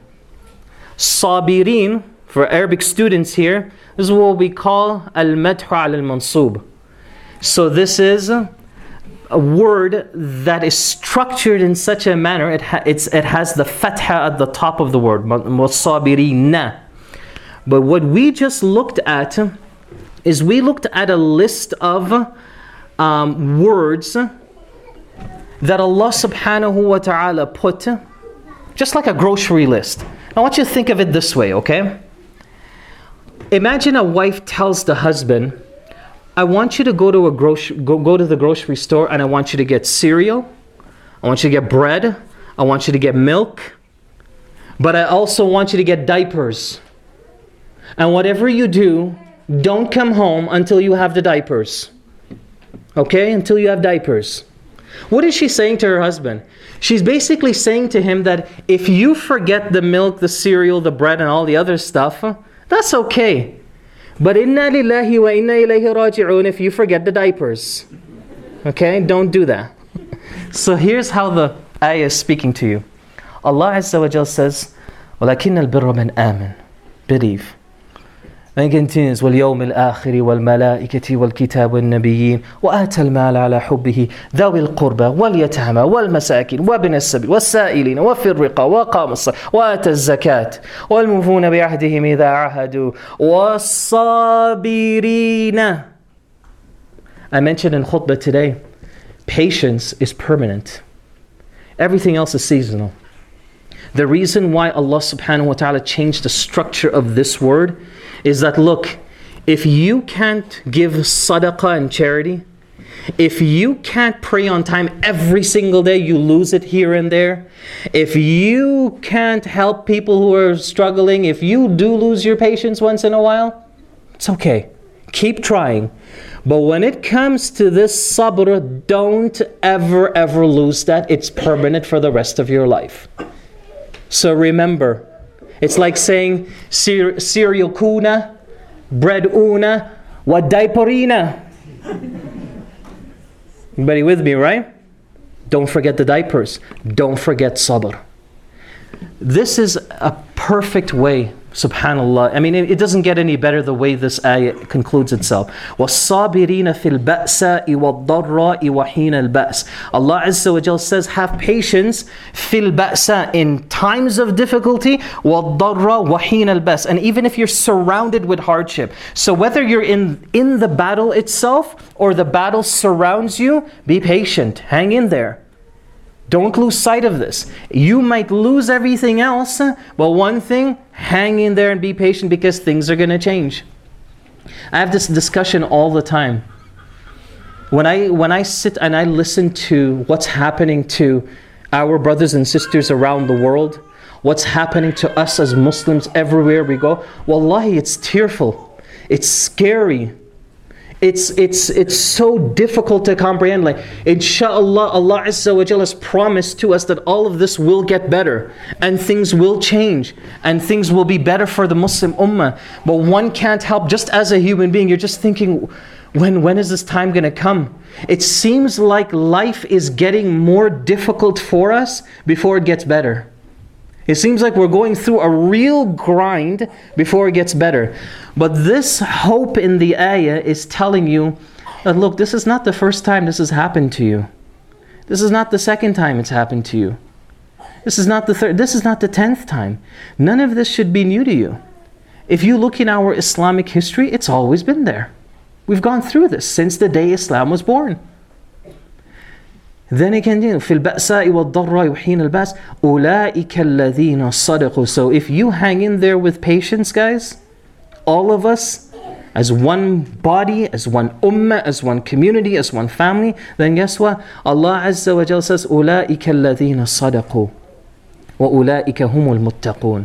Sabirin, for Arabic students here, this is what we call al-madhu al-mansub. So this is a word that is structured in such a manner, it, ha- it's, it has the fatha at the top of the word. Wasabirin. But what we just looked at is we looked at a list of um, words that Allah subhanahu wa ta'ala put just like a grocery list. I want you to think of it this way, okay? Imagine a wife tells the husband, I want you to go to a grocery, go, go to the grocery store and I want you to get cereal, I want you to get bread, I want you to get milk, but I also want you to get diapers. And whatever you do, don't come home until you have the diapers. Okay? Until you have diapers. What is she saying to her husband? She's basically saying to him that if you forget the milk, the cereal, the bread, and all the other stuff, that's okay. But inna lillahi wa inna ilayhi raji'un, if you forget the diapers. Okay? Don't do that. So here's how the ayah is speaking to you. Allah Azza wa Jal says, وَلَكِنَّ الْبِرَّ مَنْ آمَنَ. Believe. And it continues, وَالْيَوْمِ الْآخِرِ وَالْمَلَائِكَةِ وَالْكِتَابِ وَالنَّبِيِّينَ وَآتَى الْمَالَ عَلَى حُبِّهِ ذَوِي الْقُرْبَى وَالْيَتَامَى وَالْمَسَاكِينَ وَابْنَ السَّبِيلِ وَالسَّائِلِينَ وَفِي الرِّقَابِ وَأَقَامَ الصَّلَاةَ وَآتَى الزَّكَاةَ وَالْمُوفُونَ بِعَهْدِهِمْ إِذَا عَاهَدُوا وَالصَّابِرِينَ. I mentioned in khutbah today, patience is permanent. Everything else is seasonal. The reason why Allah subhanahu wa ta'ala changed the structure of this word is that, look, if you can't give sadaqah and charity, if you can't pray on time every single day, you lose it here and there. If you can't help people who are struggling, if you do lose your patience once in a while, it's okay. Keep trying. But when it comes to this sabr, don't ever, ever lose that. It's permanent for the rest of your life. So remember, it's like saying cereal kuna, bread una, wa diaperina. Everybody with me, right? Don't forget the diapers. Don't forget sabr. This is a perfect way, subhanallah. I mean, it, it doesn't get any better the way this ayah concludes itself. وَالصَّابِرِينَ فِي الْبَأْسَاءِ وَالضَّرَّاءِ وَحِينَ الْبَأْسِ. Allah Azza wa Jal says, have patience fil ba'sa, in times of difficulty, وَالضَّرَّاء وَحِينَ الْبَأْسِ, and even if you're surrounded with hardship. So whether you're in, in the battle itself or the battle surrounds you, be patient, hang in there. Don't lose sight of this. You might lose everything else, but one thing, hang in there and be patient, because things are going to change. I have this discussion all the time. When I when I sit and I listen to what's happening to our brothers and sisters around the world, what's happening to us as Muslims everywhere we go, wallahi, it's tearful. It's scary. It's it's it's so difficult to comprehend. Like, inshallah, Allah Azza wa Jalla has promised to us that all of this will get better, and things will change, and things will be better for the Muslim Ummah. But one can't help, just as a human being, you're just thinking, when when is this time going to come? It seems like life is getting more difficult for us before it gets better. It seems like we're going through a real grind before it gets better. But this hope in the ayah is telling you that, look, this is not the first time this has happened to you. This is not the second time it's happened to you. This is not the third, this is not the tenth time. None of this should be new to you. If you look in our Islamic history, it's always been there. We've gone through this since the day Islam was born. Then he continues, فِي الْبَأْسَاءِ وَالضَّرَّاءِ وَحِينَ الْبَأْسِ أُولَٰئِكَ الَّذِينَ صَدَقُوا. So if you hang in there with patience, guys, all of us, as one body, as one ummah, as one community, as one family, then guess what? Allah Azza wa Jalla says, أُولَٰئِكَ الَّذِينَ صَدَقُوا وَأُولَٰئِكَ هُمُ الْمُتَّقُونَ.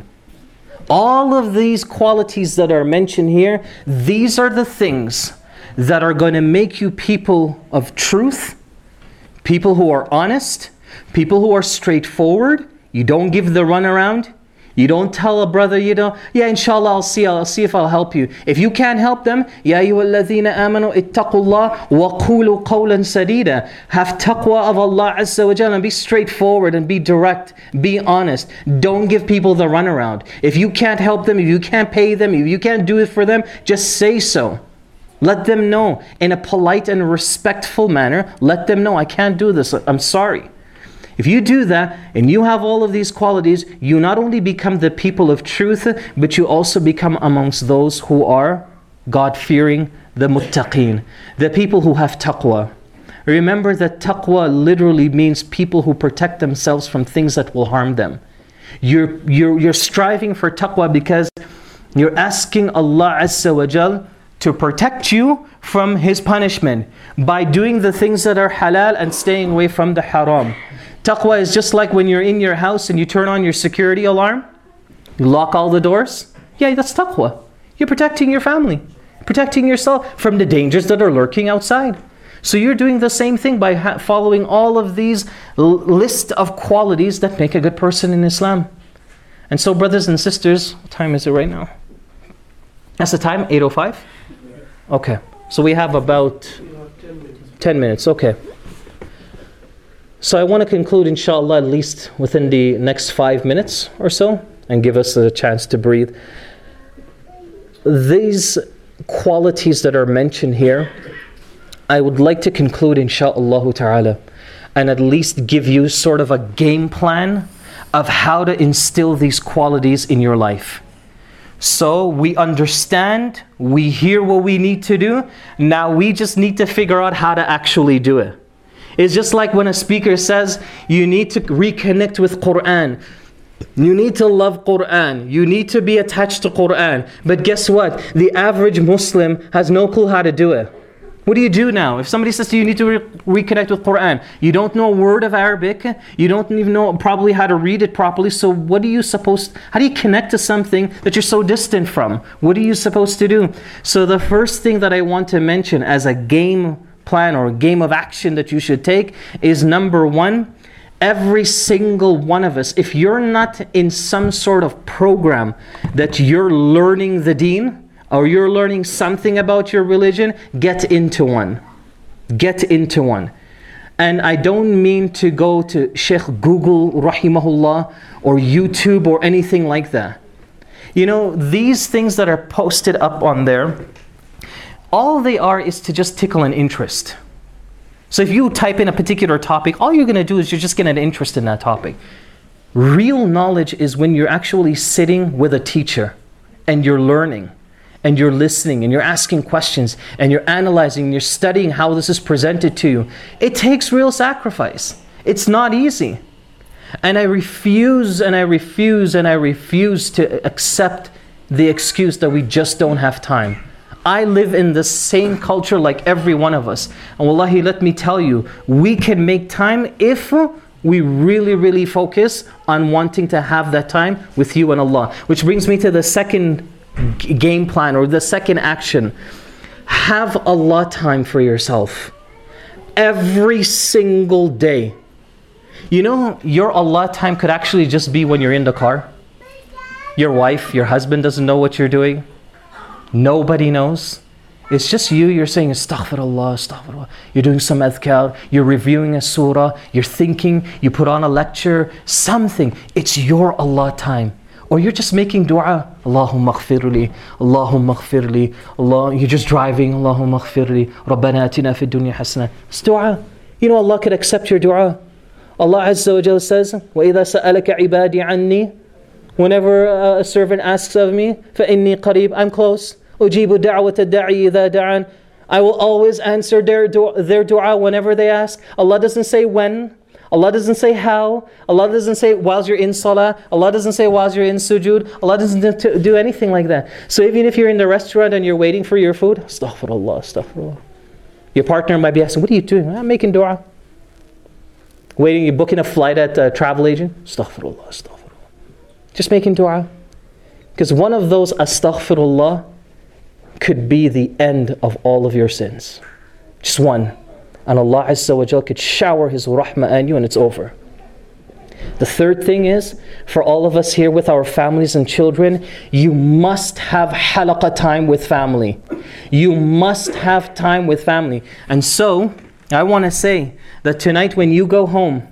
All of these qualities that are mentioned here, these are the things that are going to make you people of truth, people who are honest, people who are straightforward. You don't give the runaround. You don't tell a brother, you know, yeah, inshallah, I'll see, I'll see if I'll help you. If you can't help them, Ya ayyuhalladhina amanu ittaqullah wa qulu qawlan sadida. Have taqwa of Allah Azza wa Jalla and be straightforward and be direct, be honest. Don't give people the runaround. If you can't help them, if you can't pay them, if you can't do it for them, just say so. Let them know in a polite and respectful manner. Let them know, I can't do this, I'm sorry. If you do that and you have all of these qualities, you not only become the people of truth, but you also become amongst those who are God-fearing, the muttaqeen, the people who have taqwa. Remember that taqwa literally means people who protect themselves from things that will harm them. You're, you're, you're striving for taqwa because you're asking Allah Azza wa Jal to protect you from His punishment by doing the things that are halal and staying away from the haram. Taqwa is just like when you're in your house and you turn on your security alarm, you lock all the doors. Yeah, that's taqwa. You're protecting your family, protecting yourself from the dangers that are lurking outside. So you're doing the same thing by ha- following all of these l- list of qualities that make a good person in Islam. And so, brothers and sisters, what time is it right now? That's the time, eight oh five? Okay, so we have about ten minutes, okay. So I want to conclude, inshallah, at least within the next five minutes or so, and give us a chance to breathe. These qualities that are mentioned here, I would like to conclude, inshallah ta'ala, and at least give you sort of a game plan of how to instill these qualities in your life. So we understand, we hear what we need to do, now we just need to figure out how to actually do it. It's just like when a speaker says, you need to reconnect with Qur'an. You need to love Qur'an. You need to be attached to Qur'an. But guess what? The average Muslim has no clue how to do it. What do you do now? If somebody says to you, you need to re- reconnect with Quran, you don't know a word of Arabic, you don't even know probably how to read it properly, so what are you supposed, how do you connect to something that you're so distant from? What are you supposed to do? So the first thing that I want to mention as a game plan or a game of action that you should take is number one, every single one of us, if you're not in some sort of program that you're learning the deen, or you're learning something about your religion, get into one. Get into one. And I don't mean to go to Sheikh Google, rahimahullah, or YouTube or anything like that. You know, these things that are posted up on there, all they are is to just tickle an interest. So if you type in a particular topic, all you're going to do is you're just getting an interest in that topic. Real knowledge is when you're actually sitting with a teacher and you're learning. And you're listening and you're asking questions and you're analyzing and you're studying how this is presented to you. It takes real sacrifice. It's not easy. And I refuse and I refuse and I refuse to accept the excuse that we just don't have time. I live in the same culture like every one of us. And wallahi, let me tell you, we can make time if we really, really focus on wanting to have that time with you and Allah. Which brings me to the second game plan or the second action. Have Allah time for yourself every single day. You know, your Allah time could actually just be when you're in the car. Your wife, your husband doesn't know what you're doing. Nobody knows. It's just you, you're saying astaghfirullah, astaghfirullah. You're doing some adhkar, you're reviewing a surah, you're thinking, you put on a lecture, something. It's your Allah time. Or you're just making dua, Allahumma ghfirli, Allahumma ghfirli, Allah, you're just driving, Allahumma ghfirli, Rabbana atina fid dunya hasana. It's dua. You know Allah could accept your dua. Allah Azza wa Jalla says, وَإِذَا سَأَلَكَ عِبَادِي عَنِّي, whenever a servant asks of me, فَإِنِّي قَرِيب, I'm close. أُجِيبُ دَعْوَةَ الدَّاعِي إِذَا دَعَانِ, I will always answer their dua, their dua whenever they ask. Allah doesn't say when. Allah doesn't say how. Allah doesn't say whilst you're in salah. Allah doesn't say whilst you're in sujood. Allah doesn't do anything like that. So even if you're in the restaurant and you're waiting for your food, astaghfirullah, astaghfirullah. Your partner might be asking, what are you doing? I'm making dua. Waiting, you're booking a flight at a travel agent, astaghfirullah, astaghfirullah. Just making dua. Because one of those astaghfirullah could be the end of all of your sins. Just one. And Allah Azza wa Jal could shower His rahmah on you and it's over. The third thing is, for all of us here with our families and children, you must have halaqah time with family. You must have time with family. And so, I want to say that tonight when you go home,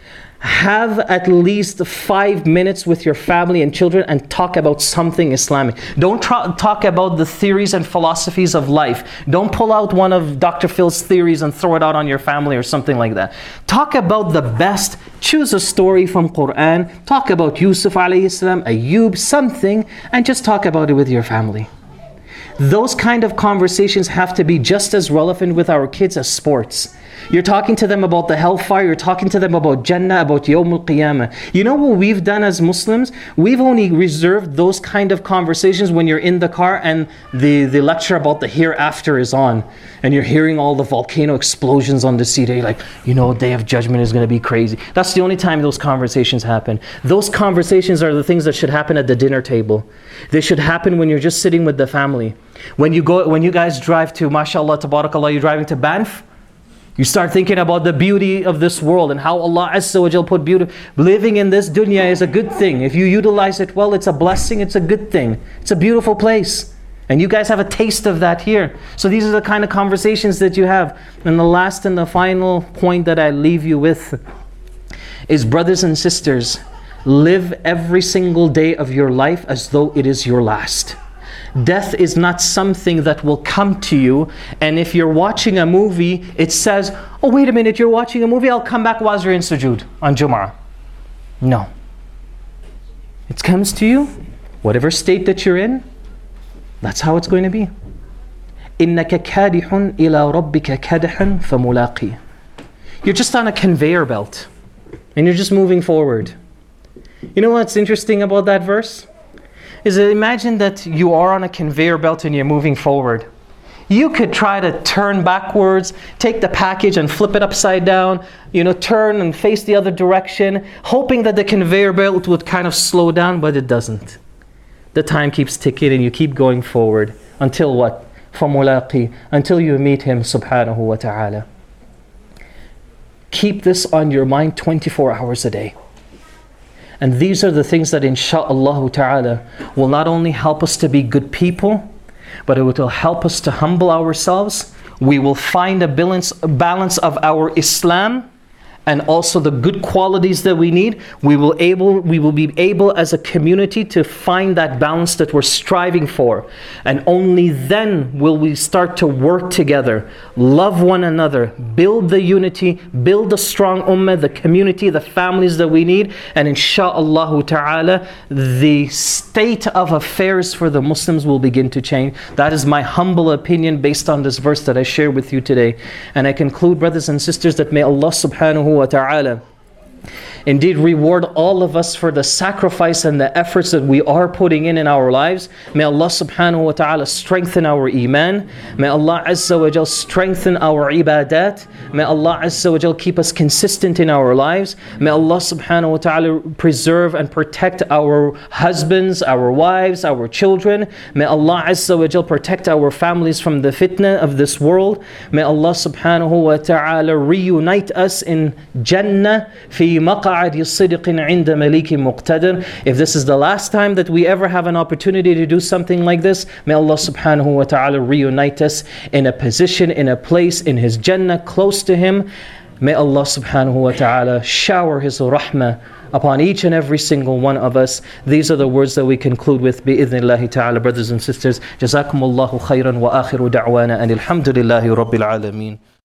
have at least five minutes with your family and children and talk about something Islamic. Don't tra- talk about the theories and philosophies of life. Don't pull out one of Doctor Phil's theories and throw it out on your family or something like that. Talk about the best. Choose a story from Quran. Talk about Yusuf alayhi salam, Ayub, something, and just talk about it with your family. Those kind of conversations have to be just as relevant with our kids as sports. You're talking to them about the hellfire, you're talking to them about Jannah, about Yawm al-Qiyamah. You know what we've done as Muslims? We've only reserved those kind of conversations when you're in the car and the, the lecture about the hereafter is on. And you're hearing all the volcano explosions on the sea. You're like, you know, Day of Judgment is going to be crazy. That's the only time those conversations happen. Those conversations are the things that should happen at the dinner table. They should happen when you're just sitting with the family. When you go, when you guys drive to, mashallah, tabarakallah, you're driving to Banff, you start thinking about the beauty of this world and how Allah Azza wa Jal put beauty. Living in this dunya is a good thing. If you utilize it well, it's a blessing, it's a good thing. It's a beautiful place. And you guys have a taste of that here. So these are the kind of conversations that you have. And the last and the final point that I leave you with is, brothers and sisters, live every single day of your life as though it is your last. Death is not something that will come to you, and if you're watching a movie, it says, oh wait a minute, you're watching a movie, I'll come back while you're in sujood on Jum'ah. No. It comes to you, whatever state that you're in, that's how it's going to be. إِنَّكَ كَادِحٌ إِلَىٰ رَبِّكَ كَدْحًا فَمُلَاقِيهِ. You're just on a conveyor belt, and you're just moving forward. You know what's interesting about that verse? Is that imagine that you are on a conveyor belt and you're moving forward. You could try to turn backwards, take the package and flip it upside down, you know, turn and face the other direction, hoping that the conveyor belt would kind of slow down, but it doesn't. The time keeps ticking and you keep going forward. Until what? فَمُلَاقِي, until you meet Him subhanahu wa ta'ala. Keep this on your mind twenty-four hours a day. And these are the things that insha'Allah ta'ala will not only help us to be good people, but it will help us to humble ourselves. We will find a balance, balance of our Islam and also the good qualities that we need. We will able, we will be able as a community to find that balance that we're striving for. And only then will we start to work together, love one another, build the unity, build the strong ummah, the community, the families that we need. And insha'Allah ta'ala, the state of affairs for the Muslims will begin to change. That is my humble opinion based on this verse that I share with you today. And I conclude, brothers and sisters, that may Allah subhanahu wa ta'ala indeed reward all of us for the sacrifice and the efforts that we are putting in in our lives. May Allah subhanahu wa ta'ala strengthen our iman. May Allah azza wa jal strengthen our ibadat. May Allah azza wa jal keep us consistent in our lives. May Allah subhanahu wa ta'ala preserve and protect our husbands, our wives, our children. May Allah azza wa jal protect our families from the fitna of this world. May Allah subhanahu wa ta'ala reunite us in Jannah fi maq'adi sidqin 'inda malikin muqtadir. If this is the last time that we ever have an opportunity to do something like this, may Allah subhanahu wa ta'ala reunite us in a position, in a place, in His Jannah, close to Him. May Allah subhanahu wa ta'ala shower His rahmah upon each and every single one of us. These are the words that we conclude with, bi'idhnillahi ta'ala, brothers and sisters. Jazakumullahu khairan wa akhiru da'wana and alhamdulillahi rabbil alameen.